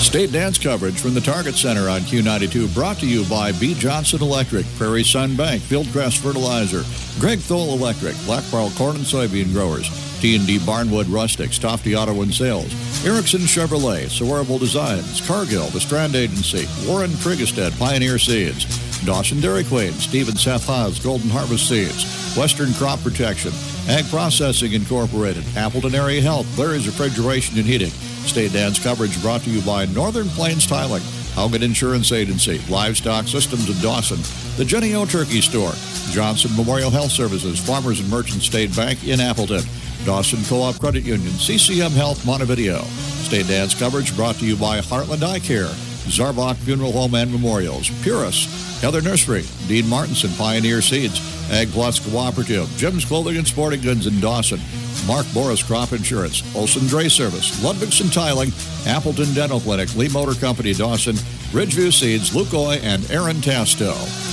State dance coverage from the Target Center on Q92, brought to you by B. Johnson Electric, Prairie Sun Bank, Fieldcrest Fertilizer, Greg Thole Electric, Black Pearl Corn and Soybean Growers, T&D Barnwood Rustics, Tofty Auto and Sales, Erickson Chevrolet, Sawerable Designs, Cargill, The Strand Agency, Warren Trigestead, Pioneer Seeds, Dawson Dairy Queen, Stephen Seth Haas, Golden Harvest Seeds, Western Crop Protection, Ag Processing Incorporated, Appleton Area Health, Larry's Refrigeration and Heating. State dance coverage brought to you by Northern Plains Tiling, Haugen Insurance Agency, Livestock Systems of Dawson, the Jenny O Turkey Store, Johnson Memorial Health Services, Farmers and Merchants State Bank in Appleton, Dawson Co-op Credit Union, CCM Health Montevideo. State dance coverage brought to you by Heartland Eye Care, Zarbach Funeral Home and Memorials, Purus, Heather Nursery, Dean Martinson, Pioneer Seeds, Ag Plus Cooperative, Jim's Clothing and Sporting Goods in Dawson, Mark Boris Crop Insurance, Olson Dray Service, Ludwigson Tiling, Appleton Dental Clinic, Lee Motor Company Dawson, Ridgeview Seeds, Lukoy, and Aaron Tasto.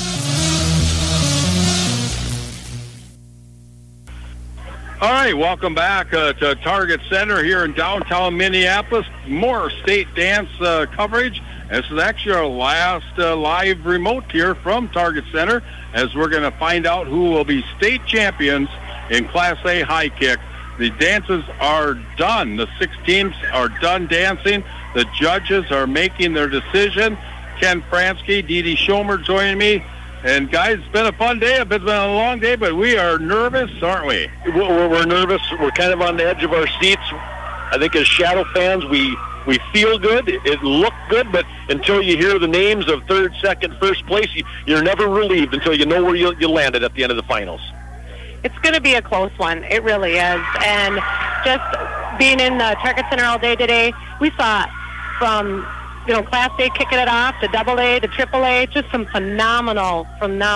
All right, welcome back to Target Center here in downtown Minneapolis. More state dance coverage. This is actually our last live remote here from Target Center, as we're going to find out who will be state champions in Class A high kick. The dances are done. The 6 teams are done dancing. The judges are making their decision. Ken Fransky, Dee Dee Schomer joining me. And guys, it's been a fun day. It's been a long day, but we are nervous, aren't we? We're nervous. We're kind of on the edge of our seats. I think as Shadow fans, we feel good. It looked good, but until you hear the names of third, second, first place, you're never relieved until you know where you landed at the end of the finals. It's going to be a close one. It really is. And just being in the Target Center all day today, we saw from Class A kicking it off, to Double A, to Triple A, just some phenomenal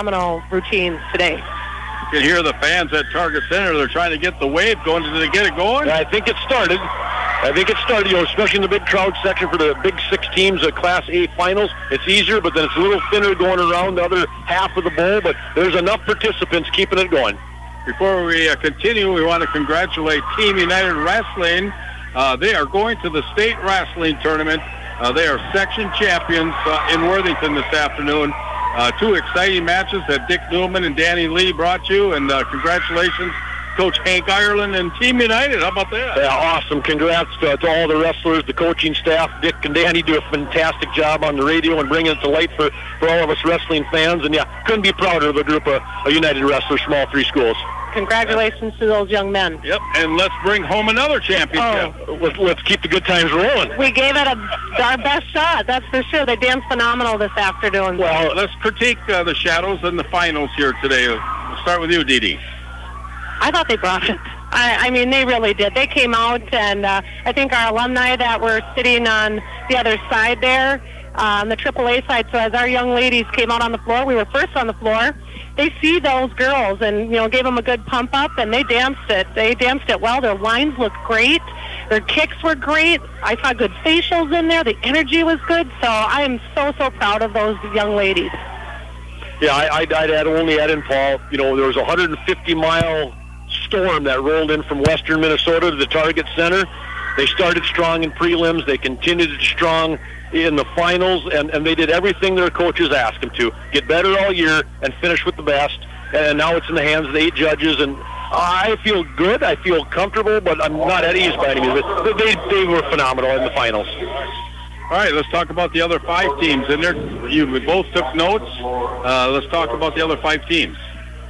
routines today. You can hear the fans at Target Center. They're trying to get the wave going. Did they get it going? I think it started. Especially in the big crowd section for the big 6 teams of Class A finals. It's easier, but then it's a little thinner going around the other half of the bowl, but there's enough participants keeping it going. Before we continue, we want to congratulate Team United Wrestling. They are going to the state wrestling tournament. They are section champions in Worthington this afternoon. 2 exciting matches that Dick Newman and Danny Lee brought you, and congratulations, Coach Hank Ireland and Team United. How about that? Yeah, awesome. Congrats to all the wrestlers, the coaching staff. Dick and Danny do a fantastic job on the radio and bringing it to light for all of us wrestling fans. And, couldn't be prouder of a group of United wrestlers from all 3 schools. Congratulations to those young men. Yep, and let's bring home another championship. Let's keep the good times rolling. We gave it our best shot, that's for sure. They danced phenomenal this afternoon. Well, let's critique the Shadows in the finals here today. We'll start with you, Dee Dee. I thought they brought it. I mean, they really did. They came out, and I think our alumni that were sitting on the other side there, on the AAA side, so as our young ladies came out on the floor, we were first on the floor, they see those girls and, gave them a good pump up, and they danced it. They danced it well. Their lines looked great. Their kicks were great. I saw good facials in there. The energy was good. So I am so proud of those young ladies. Yeah, I'd only add in, Paul, there was a 150-mile storm that rolled in from western Minnesota to the Target Center. They started strong in prelims. They continued strong in the finals, and they did everything their coaches asked them to. Get better all year and finish with the best. And now it's in the hands of the 8 judges, and I feel good. I feel comfortable, but I'm not at ease by any means. They were phenomenal in the finals. All right, let's talk about the other 5 teams in there. We both took notes. Let's talk about the other 5 teams.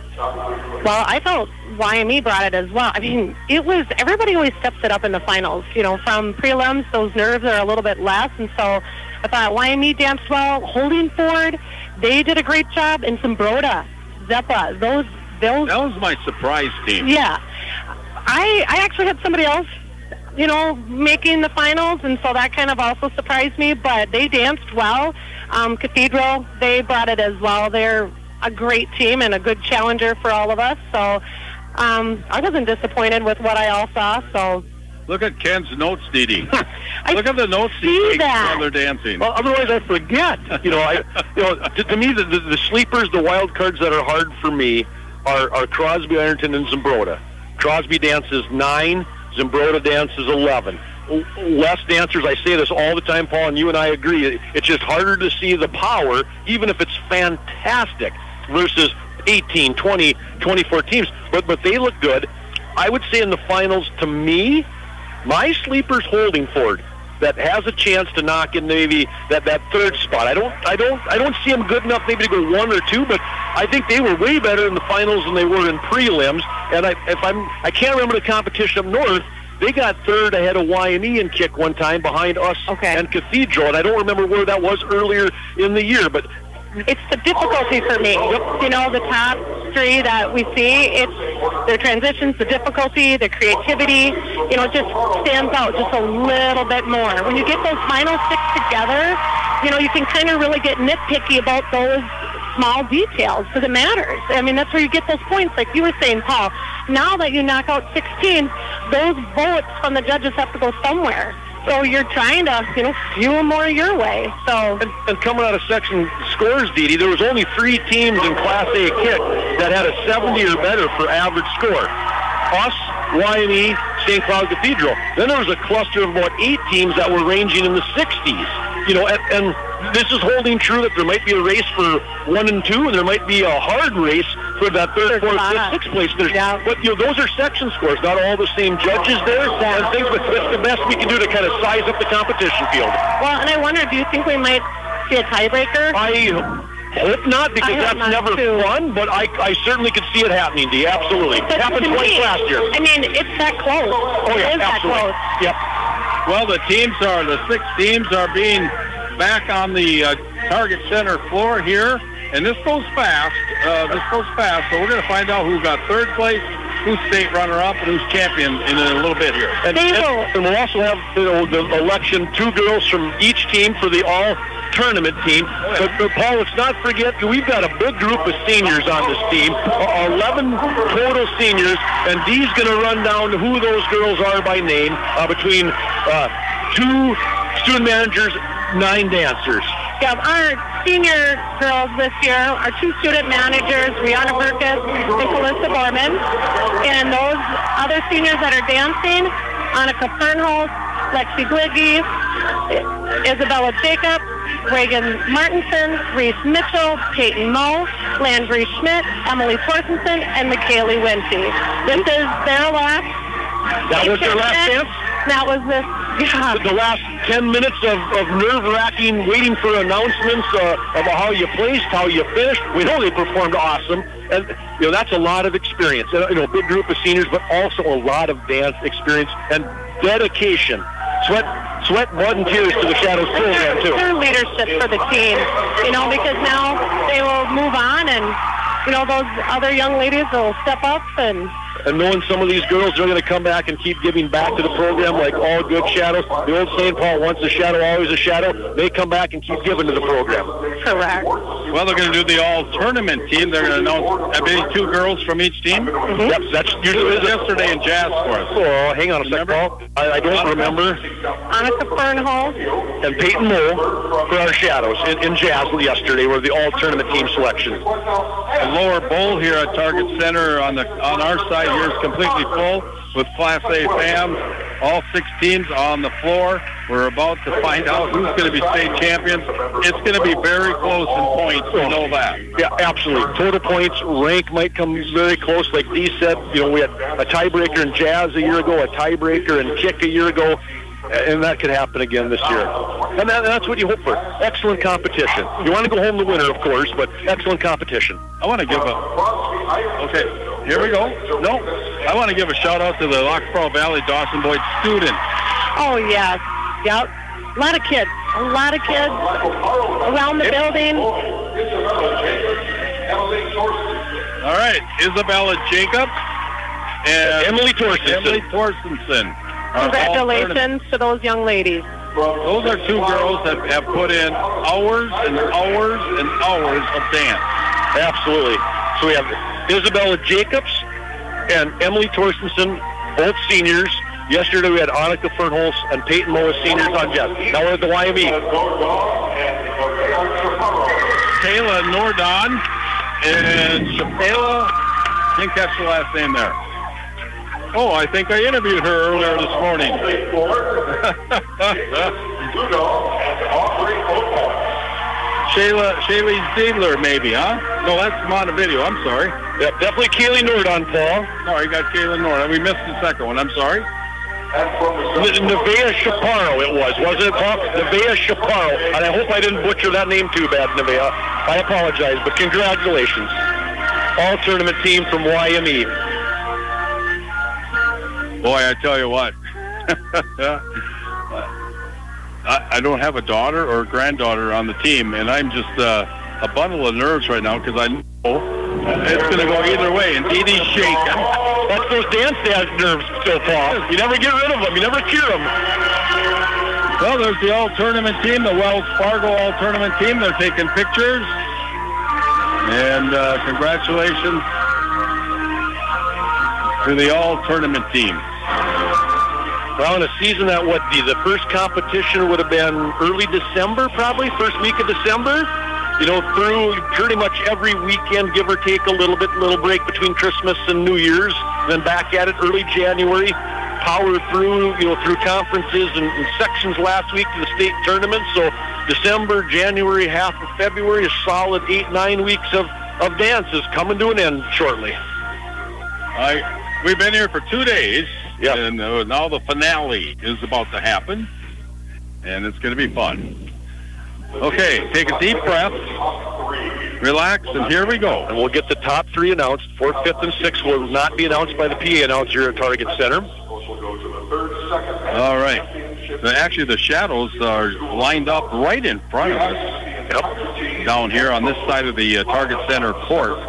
Well, I felt YME brought it as well. I mean, everybody always steps it up in the finals. From prelims, those nerves are a little bit less, and so I thought YME danced well. Holding Ford, they did a great job, and Zembroda, Zeppa, those. That was my surprise team. Yeah. I actually had somebody else, making the finals, and so that kind of also surprised me, but they danced well. Cathedral, they brought it as well. They're a great team and a good challenger for all of us, so I wasn't disappointed with what I all saw. So look at Ken's notes, Dee Dee. Look at the notes he takes while they're dancing. Well, otherwise I forget. To me, the sleepers, the wild cards that are hard for me are Crosby, Ironton, and Zembroda. Crosby dances 9, Zembroda dances 11. less dancers. I say this all the time, Paul, and you and I agree. It's just harder to see the power, even if it's fantastic, versus 18, 20, 24 teams. But they look good. I would say in the finals, to me, my sleeper's Holdingford that has a chance to knock in maybe that third spot. I don't see them good enough maybe to go 1 or 2, but I think they were way better in the finals than they were in prelims. And I can't remember the competition up north. They got third ahead of YME in kick one time behind us and Cathedral, and I don't remember where that was earlier in the year, but it's the difficulty for me. You know, the top three that we see, it's their transitions, the difficulty, the creativity, you know, it just stands out just a little bit more. When you get those final 6 together, you know, you can kind of really get nitpicky about those small details because it matters. I mean, that's where you get those points, like you were saying, Paul. Now that you knock out 16, those votes from the judges have to go somewhere. So you're trying to, you know, fuel more your way. So and coming out of section scores, Dee Dee, there was only 3 teams in Class A kick that had a 70 or better for average score. Us, YME, St. Cloud Cathedral. Then there was a cluster of about 8 teams that were ranging in the 60s. You know, and this is holding true that there might be a race for 1 and 2, and there might be a hard race for that 3rd, 4th, 5th, 6th place. But, you know, those are section scores, not all the same judges there and things, but it's the best we can do to kind of size up the competition field. Well, and I wonder, do you think we might see a tiebreaker? I hope not, because that's never fun, but I certainly could see it happening, Dee. Absolutely. It happened twice last year. I mean, it's that close. Oh, yeah, absolutely. Yep. Well, the 6 teams are being back on the Target Center floor here, and this goes fast. So we're going to find out who got 3rd place, who's state runner-up, and who's champion in a little bit here. And we'll also have the election, 2 girls from each team for the all-tournament team. But Paul, let's not forget, we've got a big group of seniors on this team, 11 total seniors, and Dee's going to run down who those girls are by name between 2 student managers, 9 dancers. Yeah, our senior girls this year are 2 student managers, Rihanna Burkus and Calissa Borman. And those other seniors that are dancing, Annika Fernholz, Lexi Gliggy, Isabella Jacob, Reagan Martinson, Reese Mitchell, Peyton Moe, Landry Schmidt, Emily Torstensen, and McKaylee Winty. This is their last. That was their last dance? That was this. Yeah. The last 10 minutes of nerve-wracking waiting for announcements about how you placed, how you finished. We know they performed awesome, and you know that's a lot of experience. You know, a big group of seniors, but also a lot of dance experience and dedication. Sweat, blood, and tears to the Shadows program too. Their leadership for the team, you know, because now they will move on, and you know those other young ladies will step up and knowing some of these girls are going to come back and keep giving back to the program like all good Shadows. The old St. Paul, once a Shadow, always a Shadow. They come back and keep giving to the program. Correct. Well, they're going to do the all-tournament team. They're going to announce, I believe, 2 girls from each team. Mm-hmm. Yep, that's usually yesterday in jazz for us. Oh, hang on a second, Paul. I don't remember. Annika Fernholz and Peyton Moe for our Shadows in jazz yesterday were the all-tournament team selections. The lower bowl here at Target Center on our side here is completely full with Class A fans. All 6 teams on the floor. We're about to find out who's going to be state champions. It's going to be very close in points. We know that. Yeah, absolutely. Total points, rank might come very close. Like Dee said, you know, we had a tiebreaker in jazz a year ago, a tiebreaker in kick a year ago, and that could happen again this year. And that's what you hope for. Excellent competition. You want to go home the winner, of course, but excellent competition. I want to give okay, here we go. No, I want to give a shout-out to the Lockport Valley Dawson Boyd student. Oh, yes. Yep. A lot of kids around the building. All right, Isabella Jacobs and Emily Torstensen. Congratulations to those young ladies. Those are 2 girls that have put in hours and hours and hours of dance. Absolutely. So we have Isabella Jacobs and Emily Torstensen, both seniors. Yesterday we had Annika Fernholz and Peyton Moe as seniors on jazz. Now we're at the YME. Kayla Nordon and Shapela, I didn't catch the last name there. Oh, I think I interviewed her earlier this morning. Shaylee Ziegler, maybe, huh? No, that's Montevideo. I'm sorry. Yep, definitely Kaylee Nordon, Paul. Sorry, got Kaylee Nordon. We missed the second one. I'm sorry. Nevaeh Chaparro it was, wasn't it, Paul? Nevaeh Chaparro. And I hope I didn't butcher that name too bad, Nevaeh. I apologize, but congratulations. All-tournament team from YME. Boy, I tell you what. I don't have a daughter or a granddaughter on the team, and I'm just a bundle of nerves right now because I know it's going to go either way, and Dee Dee's shaking. That's those dance nerves still, Paul. You never get rid of them. You never cure them. Well, there's the all-tournament team, the Wells Fargo all-tournament team. They're taking pictures. And congratulations to the all-tournament team. Well, in a season that the first competition would have been early December, probably, first week of December. Through pretty much every weekend, give or take a little break between Christmas and New Year's, then back at it early January, power through conferences and sections last week to the state tournament. So December, January, half of February, a solid 8-9 weeks of dances coming to an end shortly. We've been here for 2 days, yep. And now the finale is about to happen, and it's going to be fun. Okay, take a deep breath, relax, and here we go. And we'll get the top three announced. 4th, 5th, and 6th will not be announced by the PA announcer at Target Center. All right. Actually, the shadows are lined up right in front of us. Yep. Down here on this side of the Target Center court.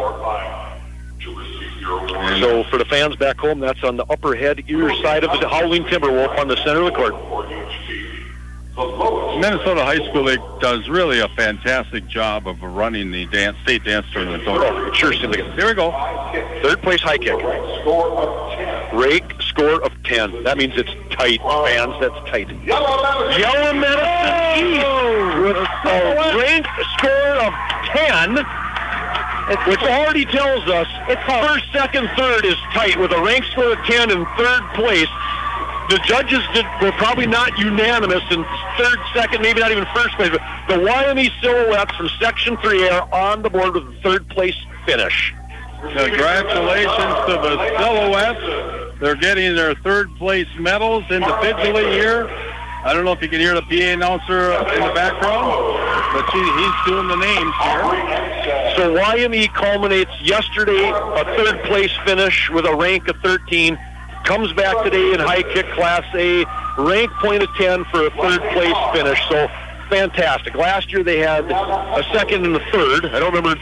And so for the fans back home, that's on the upper head ear side of the Howling Timberwolf on the center of the court. Minnesota High School League does really a fantastic job of running the state dance tournament. Oh, sure seems like it. Here we go. Third place high kick. Rake score of 10. That means it's tight, fans. That's tight. Yellow Medicine East with a rank score of 10. Which already tells us first, second, third is tight with a rank score of 10 in third place. The judges were probably not unanimous in third, second, maybe not even first place, but the YME Silhouettes from Section 3 are on the board with a third place finish. Congratulations to the Silhouettes. They're getting their third place medals individually here. I don't know if you can hear the PA announcer in the background, but he's doing the names here. So YME culminates yesterday, a third place finish with a rank of 13. Comes back today in high kick Class A, rank point of 10 for a third place finish. So fantastic. Last year they had a second and a third. I don't remember.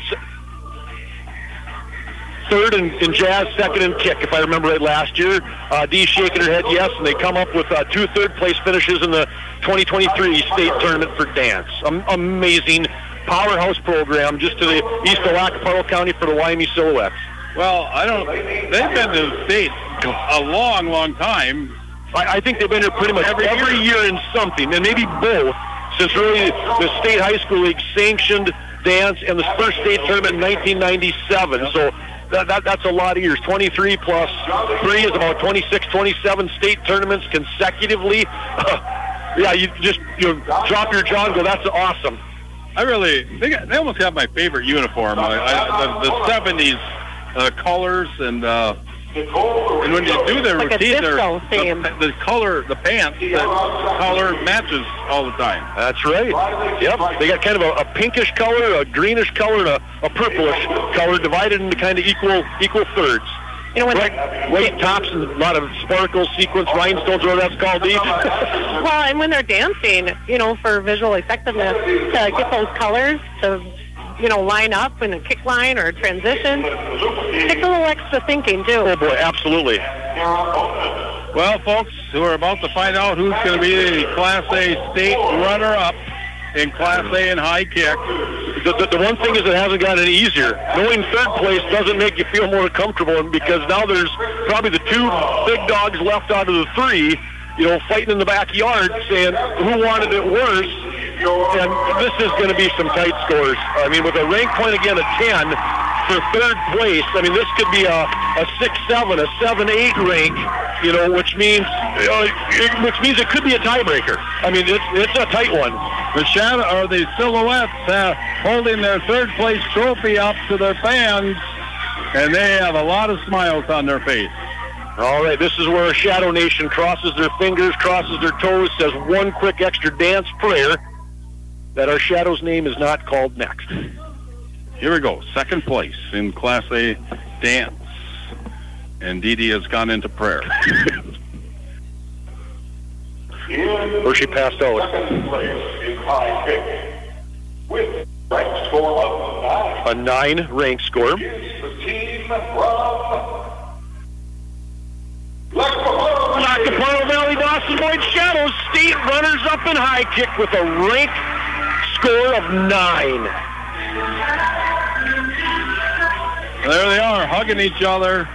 Third in jazz, second in kick, if I remember right last year. Dee's shaking her head yes, and they come up with 2 third-place finishes in the 2023 state tournament for dance. Amazing powerhouse program just to the east of Lackawanna County for the YME Silhouettes. Well, they've been to the state a long, long time. I think they've been here pretty much every year in something, and maybe both, since really the State High School League sanctioned dance and the first state tournament in 1997. So that's a lot of years. 23 plus 3 is about 26, 27 state tournaments consecutively. Yeah, you drop your jaw and go, that's awesome. They almost have my favorite uniform. The 70s colors and when you do their like routine, the color, the pants, the color matches all the time. That's right. Yep. They got kind of a pinkish color, a greenish color, and a purplish color divided into kind of equal thirds. You know, when white tops and a lot of sparkles, sequins, rhinestones, whatever that's called, Dee. Well, and when they're dancing, for visual effectiveness, to get those colors to line up in a kick line or a transition. Takes a little extra thinking, too. Oh, boy, absolutely. Well, folks, we're about to find out who's going to be the Class A state runner-up in Class A in high kick. The one thing is it hasn't gotten any easier. Knowing third place doesn't make you feel more comfortable, because now there's probably the 2 big dogs left out of the 3, fighting in the backyard saying who wanted it worse. And this is going to be some tight scores. I mean, with a rank point again of 10, for third place. I mean, this could be a 6-7, a 7-8 rank, which means it could be a tiebreaker. I mean, it's a tight one. The shadow or the silhouettes holding their third place trophy up to their fans, and they have a lot of smiles on their face. All right, this is where Shadow Nation crosses their fingers, crosses their toes, says one quick extra dance prayer that our Shadow's name is not called next. Here we go. Second place in Class A dance. And Dee Dee has gone into prayer. Or she passed out. A 9 rank score. Lackawanna Valley Dawson Boyd Shadows state runners up in high kick with a rank score of 9. There they are, hugging each other.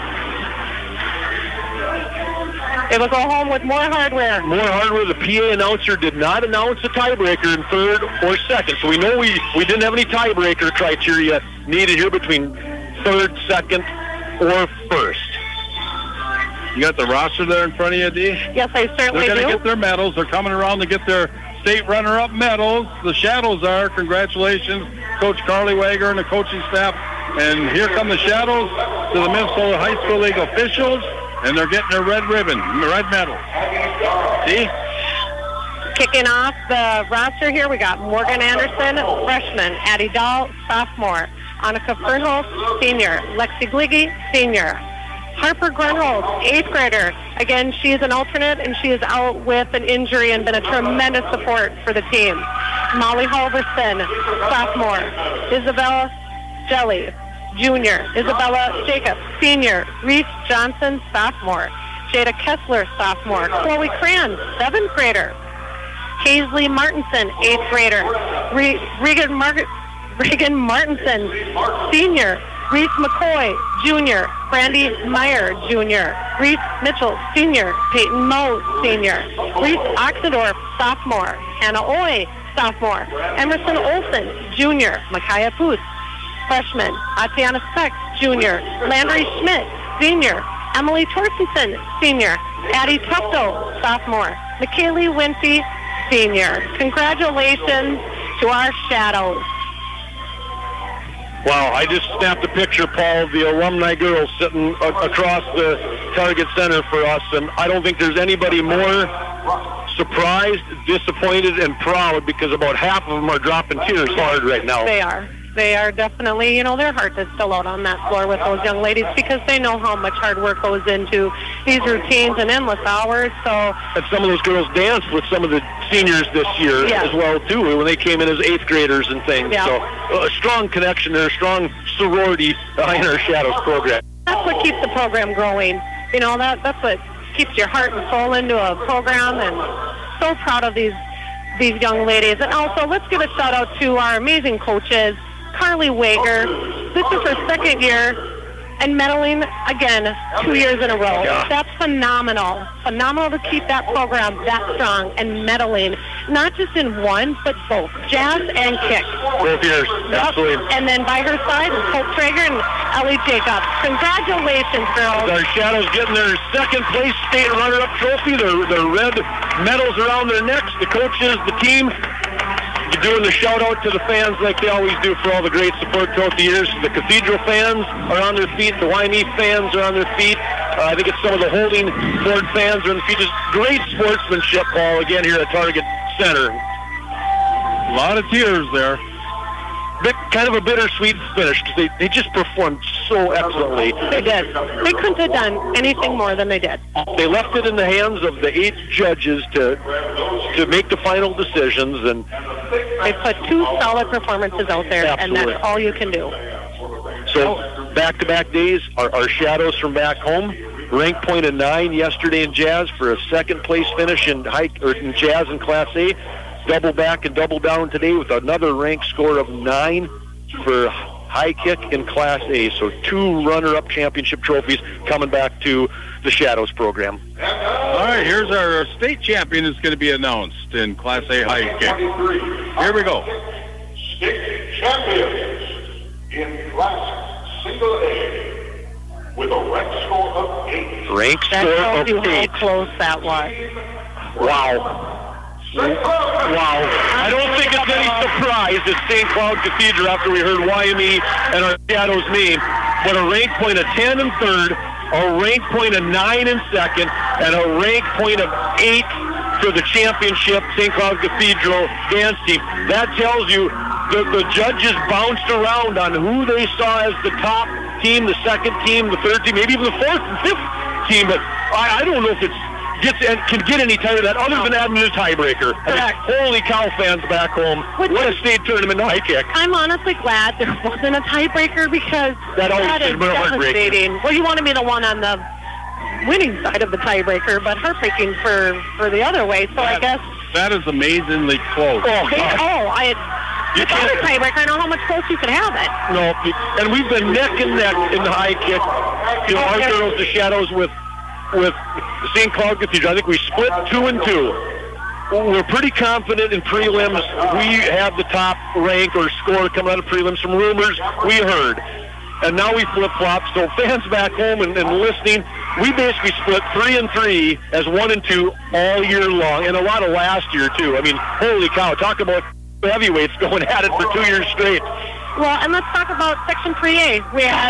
They will go home with more hardware. More hardware. The PA announcer did not announce a tiebreaker in third or second, so we know we didn't have any tiebreaker criteria needed here between third, second, or first. You got the roster there in front of you, Dee? Yes, I certainly do. They're going to get their medals. They're coming around to get their state runner-up medals. The Shadows are. Congratulations, Coach Carly Wager and the coaching staff. And here come the Shadows to the Minnesota High School League officials, and they're getting their red ribbon, the red medal. See? Kicking off the roster here, we got Morgan Anderson, freshman, Addie Dahl, sophomore, Annika Fernholz, senior, Lexi Gliggy, senior. Harper Grunholz, 8th grader. Again, she is an alternate, and she is out with an injury and been a tremendous support for the team. Molly Halverson, sophomore. Isabella Jelly, junior. Isabella Jacobs, senior. Reese Johnson, sophomore. Jada Kessler, sophomore. Chloe Kranz, 7th grader. Paisley Martinson, 8th grader. Reagan Martinson, senior. Reese McCoy, junior. Brandy Meyer, junior. Reese Mitchell, senior. Peyton Moe, senior. Reese Oxendorf, sophomore. Hannah Oy, sophomore. Emerson Olson, junior. Micaiah Puth, freshman. Atiana Speck, junior. Landry Schmidt, senior. Emily Torstensen, senior. Addie Tufto, sophomore. McKaylee Winfrey, senior. Congratulations to our Shadows. Wow, I just snapped a picture, Paul, of the alumni girls sitting across the Target Center for us, and I don't think there's anybody more surprised, disappointed, and proud because about half of them are dropping tears hard right now. They are. They are definitely, their heart is still out on that floor with those young ladies because they know how much hard work goes into these routines and endless hours. So, and some of those girls danced with some of the seniors this year as well, too, when they came in as 8th graders and things. Yeah. So a strong connection there, a strong sorority behind our Shadows program. That's what keeps the program growing. That's what keeps your heart and soul into a program, and so proud of these young ladies. And also, let's give a shout out to our amazing coaches. Carly Wager, this is her second year and medaling again 2 years in a row. Yeah. That's phenomenal. Phenomenal to keep that program that strong and medaling, not just in one, but both, jazz and kick. Both years, absolutely. And then by her side is Hope Traeger and Ellie Jacobs. Congratulations, girls. Our Shadows getting their second place state runner-up trophy, their red medals around their necks, the coaches, the team. Doing the shout-out to the fans like they always do for all the great support throughout the years. The Cathedral fans are on their feet. The Wyoming fans are on their feet. I think it's some of the Holding Ford fans are on their feet. Just great sportsmanship, Paul, again here at Target Center. A lot of tears there. Kind of a bittersweet finish because they just performed so excellently. They did. They couldn't have done anything more than they did. They left it in the hands of the 8 judges to make the final decisions, and they put 2 solid performances out there, absolutely. And that's all you can do. So back-to-back days, our Shadows from back home, rank point of 9 yesterday in Jazz for a second-place finish in Jazz in Class A. Double back and double down today with another rank score of 9 for high kick in Class A. So 2 runner-up championship trophies coming back to the Shadows program. All right, here's our state champion is going to be announced in Class A high kick. Here we go. State champions in Class single A with a rank score of 8. Rank That score tells of you 8. how close that was. Wow. Wow. I don't think it's any surprise that St. Cloud Cathedral, after we heard YME and our Shadows name, but a rank point of 10 in third, a rank point of 9 in second, and a rank point of 8 for the championship St. Cloud Cathedral dance team. That tells you the judges bounced around on who they saw as the top team, the second team, the third team, maybe even the fourth and fifth team. But I don't know if it can get any tighter than that, other than adding a tiebreaker. I mean, holy cow, fans back home. What a state tournament high kick. I'm honestly glad there wasn't a tiebreaker because That always is should have been heartbreaking. devastating. Well, you want to be the one on the winning side of the tiebreaker, but heartbreaking for the other way. So I guess That is amazingly close. without a tiebreaker, I know how much close you could have it. No, and we've been neck and neck in the high kick. You know, our girls, the Shadows, with St. Cloud Cathedral. I think we split 2-2. We're pretty confident in prelims. We have the top rank or score coming out of prelims from rumors we heard. And now we flip-flop. So fans back home and listening, we basically split 3-3 as 1-2 all year long, and a lot of last year, too. I mean, holy cow, talk about heavyweights going at it for 2 years straight. Well, and let's talk about Section 3A. We had,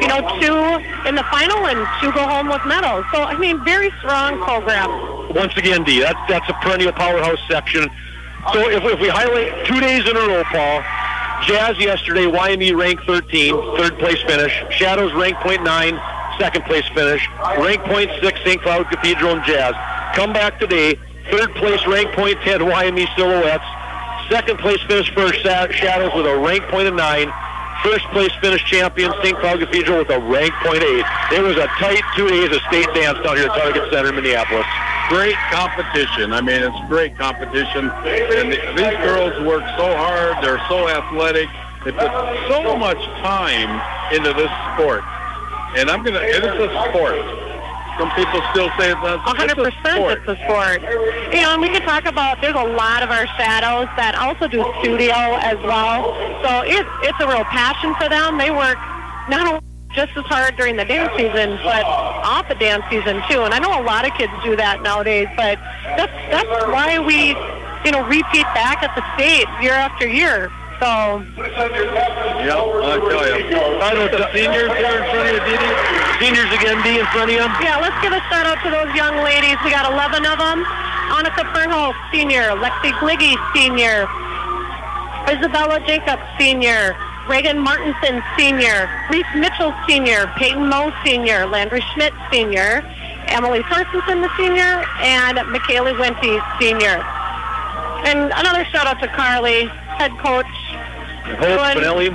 2 in the final and 2 go home with medals. So, I mean, very strong program. Once again, Dee, that's a perennial powerhouse section. So if we highlight 2 days in a row, Paul, Jazz yesterday, YME ranked 13, third place finish. Shadows ranked .9, second place finish. Ranked .6, St. Cloud Cathedral and Jazz. Come back today, third place ranked .10, YME Silhouettes. Second place finish for Shadows with a rank point of 9. First place finish champion St. Cloud Cathedral with a rank point 8. It was a tight 2 days of state dance down here at Target Center in Minneapolis. Great competition. I mean, it's great competition. And these girls work so hard. They're so athletic. They put so much time into this sport. And it's a sport. Some people still say it's not. 100% it's a sport. And we can talk about, there's a lot of our Shadows that also do studio as well. So it's a real passion for them. They work not only just as hard during the dance season, but off the dance season too. And I know a lot of kids do that nowadays, but that's why we, repeat back at the state year after year. So, yeah, I'll tell you. I know the seniors here in front of you, Dee. Seniors again, Dee, in front of you. Yeah, let's give a shout out to those young ladies. We got 11 of them. Annika Fernholz, senior. Lexi Gliggy, senior. Isabella Jacobs, senior. Reagan Martinson, senior. Reese Mitchell, senior. Peyton Moe, senior. Landry Schmidt, senior. Emily Thorstensen, the senior. And Michaela Wente, senior. And another shout out to Carly, head coach. Hope Spinelli.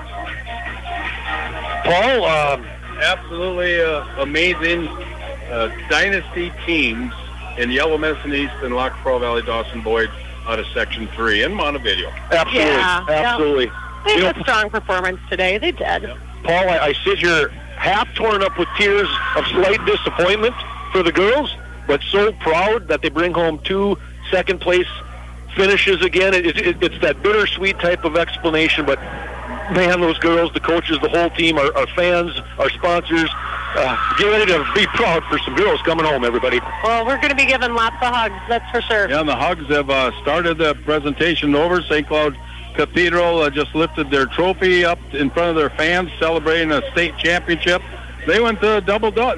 Paul, absolutely amazing dynasty teams in Yellow Medicine East and Lac Pearl Valley Dawson Boyd out of Section 3 in Montevideo. Absolutely, absolutely. They had a strong performance today. They did. Paul, I sit here half torn up with tears of slight disappointment for the girls, but so proud that they bring home 2 second-place finishes again. It's that bittersweet type of explanation, but man, those girls, the coaches, the whole team, our fans, our sponsors, get ready to be proud for some girls coming home, everybody. Well, we're going to be giving lots of hugs, that's for sure. Yeah, and the hugs have started the presentation over. St. Cloud Cathedral just lifted their trophy up in front of their fans, celebrating a state championship. They went to double blue.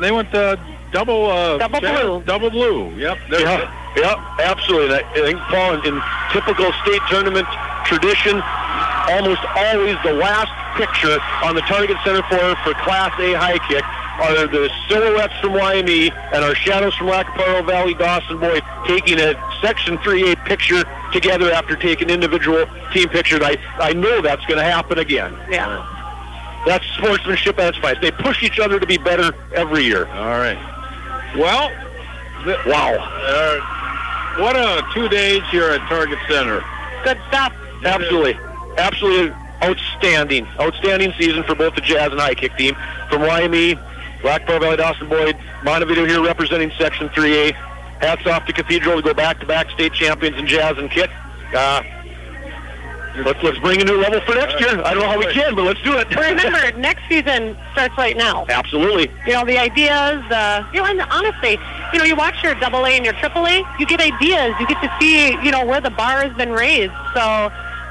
Double blue. Yep. Yep, absolutely. I think, Paul, in typical state tournament tradition, almost always the last picture on the Target Center floor for Class A high kick are the Silhouettes from YME and our Shadows from Lac Pearl Valley Dawson Boyd taking a Section 3A picture together after taking individual team pictures. I know that's going to happen again. Yeah. That's sportsmanship at its finest. They push each other to be better every year. All right. Well, wow. What a 2 days here at Target Center. Good stuff. Absolutely. Absolutely outstanding. Outstanding season for both the Jazz and high kick team. From YME, Lac Pearl Valley Dawson Boyd, Montevideo here representing Section 3A. Hats off to Cathedral to go back-to-back state champions in Jazz and kick. Let's bring a new level for next year. I don't know how we can, but let's do it. Remember, next season starts right now. Absolutely. You know, the ideas, and honestly, you watch your AA and your AAA, you get ideas. You get to see, where the bar has been raised. So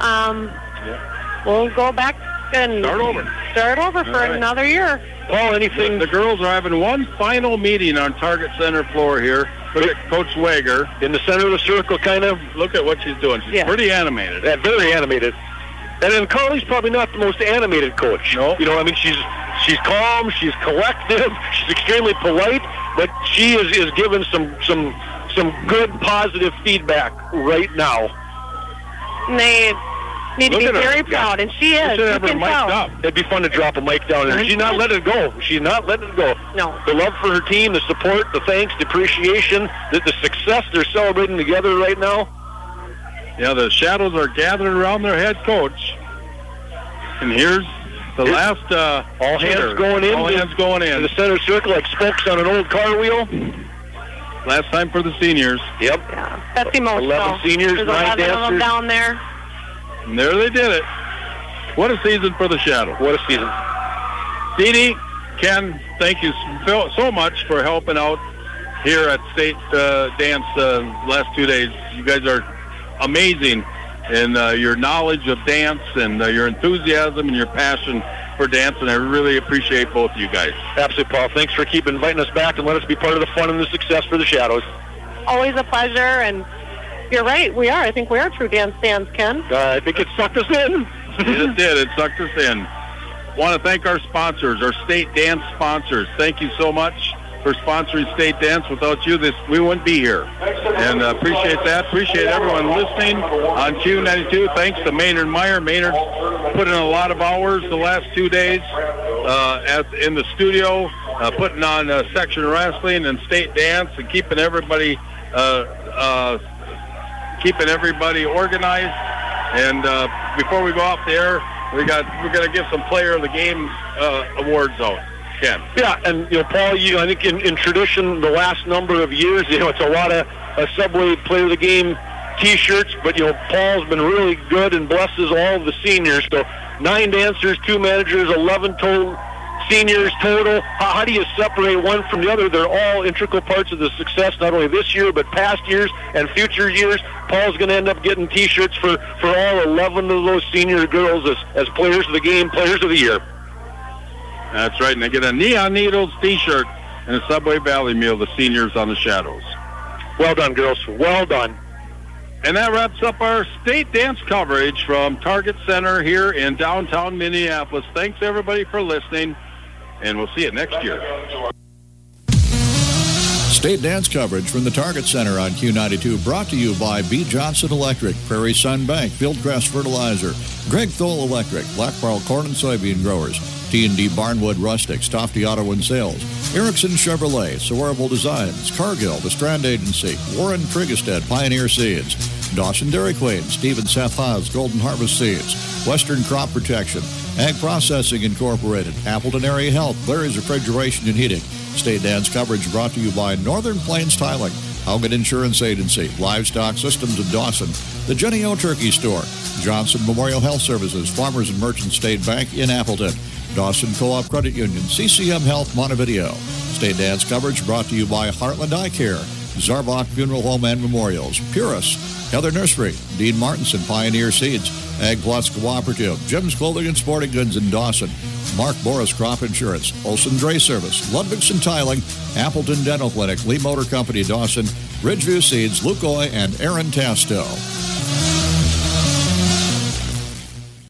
we'll go back and start over for another year. Paul, anything? The girls are having one final meeting on Target Center floor here. Look at Coach Wager in the center of the circle, kind of. Look at what she's doing. She's pretty animated. Yeah, very animated. And then Carly's probably not the most animated coach. No. She's calm, she's collective, she's extremely polite, but she is giving some good positive feedback right now. And they need to be very proud, and she is. You can tell. It'd be fun to drop a mic down, and she's not letting it go. She's not letting it go. No. The love for her team, the support, the thanks, the appreciation, the success they're celebrating together right now. Yeah, the Shadows are gathered around their head coach. And here's the last all hands going in. All hands going in. To the center circle like spokes on an old car wheel. Last time for the seniors. Yep. Yeah, that's emotional. 11 seniors, There's 9 dancers. of them down there. And there they did it. What a season for the Shadows. What a season. Dee, Ken, thank you so much for helping out here at State Dance last 2 days. You guys are amazing in your knowledge of dance and your enthusiasm and your passion for dance, and I really appreciate both of you guys. Absolutely, Paul. Thanks for keeping inviting us back and let us be part of the fun and the success for the Shadows. Always a pleasure, and you're right, we are. I think we are true dance fans, Ken. I think it sucked us in. It did. It sucked us in. Want to thank our sponsors, our State Dance sponsors. Thank you so much for sponsoring State Dance. Without you, we wouldn't be here. And appreciate that. Appreciate everyone listening on Q92. Thanks to Maynard Meyer. Maynard put in a lot of hours the last 2 days in the studio, putting on section wrestling and State Dance and keeping everybody organized. And before we go off the air, we're going to give some Player of the Game awards out. Ken. Yeah, and Paul, I think in tradition, the last number of years, it's a lot of Subway Player of the Game T-shirts, but Paul's been really good and blesses all of the seniors. So 9 dancers, 2 managers, 11 total seniors total. How do you separate one from the other? They're all integral parts of the success, not only this year, but past years and future years. Paul's going to end up getting T-shirts for all 11 of those senior girls as Players of the Game, Players of the Year. That's right, and they get a Neon Needles T-shirt and a Subway Valley meal, the seniors on the Shadows. Well done, girls. Well done. And that wraps up our State Dance coverage from Target Center here in downtown Minneapolis. Thanks, everybody, for listening, and we'll see you next year. State Dance coverage from the Target Center on Q92, brought to you by B. Johnson Electric, Prairie Sun Bank, Fieldcrest Fertilizer, Greg Thole Electric, Black Barrel Corn and Soybean Growers, T&D Barnwood Rustics, Tofty Auto and Sales, Erickson Chevrolet, Saurable Designs, Cargill, The Strand Agency, Warren Trigestead, Pioneer Seeds, Dawson Dairy Queen, Stephen Seth Haas, Golden Harvest Seeds, Western Crop Protection, Ag Processing Incorporated, Appleton Area Health, Larry's Refrigeration and Heating. State Dance coverage brought to you by Northern Plains Tiling, Haugen Insurance Agency, Livestock Systems of Dawson, the Jenny O Turkey Store, Johnson Memorial Health Services, Farmers and Merchants State Bank in Appleton, Dawson Co-op Credit Union, CCM Health Montevideo. State Dance coverage brought to you by Heartland Eye Care, Zarbach Funeral Home and Memorials, Purist, Heather Nursery, Dean Martinson, Pioneer Seeds, Ag Plus Cooperative, Jim's Clothing and Sporting Goods in Dawson, Mark Boris Crop Insurance, Olson Dray Service, Ludwigson Tiling, Appleton Dental Clinic, Lee Motor Company Dawson, Ridgeview Seeds, Luke Oy, and Aaron Tasto.